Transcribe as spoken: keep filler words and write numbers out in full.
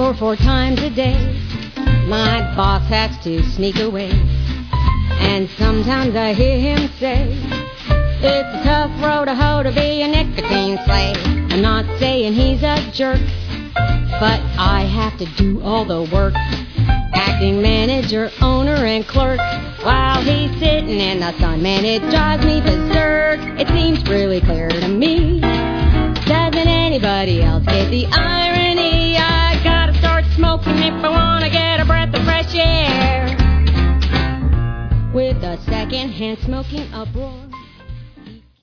or four times a day. My boss has to sneak away, and sometimes I hear him say, it's a tough road to hoe to be a nicotine slave. I'm not saying he's a jerk, but I have to do all the work. Acting manager, owner, and clerk, while he's sitting in the sun. Man, it drives me berserk. It seems really clear to me. Doesn't anybody else get the irony? I gotta start smoking if I wanna get a breath of fresh air. With the second-hand smoking uproar.